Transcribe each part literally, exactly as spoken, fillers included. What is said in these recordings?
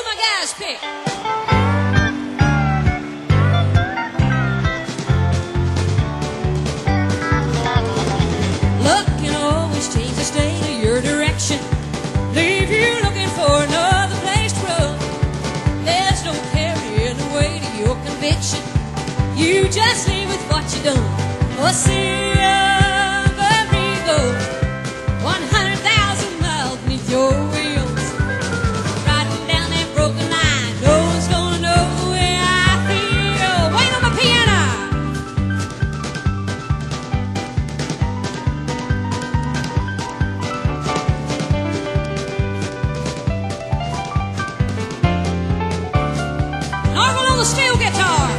my guys pick. Luck can always change the state of your direction, leave you looking for another place to run. There's no carrying the weight of your conviction, you just leave with what you done. A sea of Amerigo, one hundred thousand miles beneath your wheels, riding down that broken line. No one's gonna know the way I feel. Wait on my piano. Normal on the steel guitar.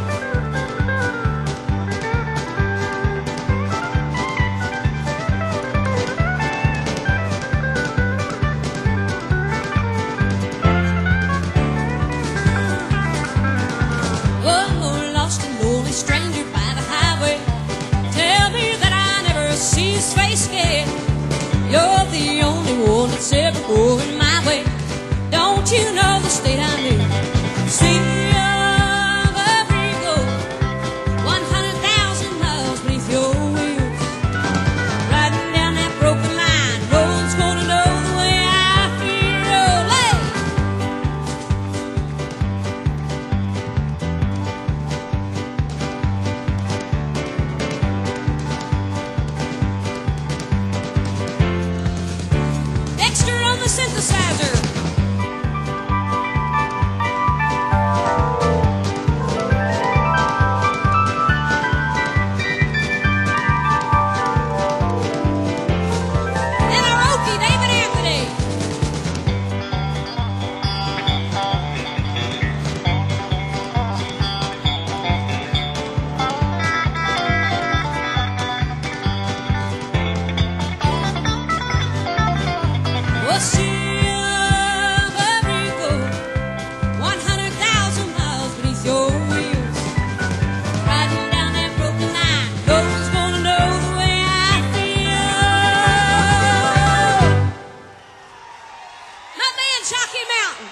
Stranger by the highway, tell me that I never see his face again. You're the only one that's ever going my way. Don't you know the state I'm in? Sea of Amerigo, one hundred thousand miles beneath your wheels, riding down that broken line. No one's gonna know the way I feel. Hey! On the synthesizer. And our Okie, David Anthony. Well, see, Chalky Mountain.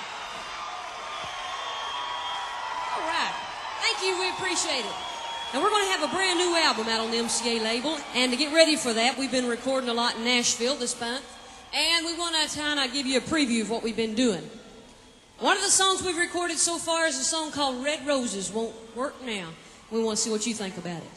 All right. Thank you. We appreciate it. Now, we're going to have a brand new album out on the M C A label. And to get ready for that, we've been recording a lot in Nashville this month. And we want to kind of give you a preview of what we've been doing. One of the songs we've recorded so far is a song called Red Roses Won't Work Now. We want to see what you think about it.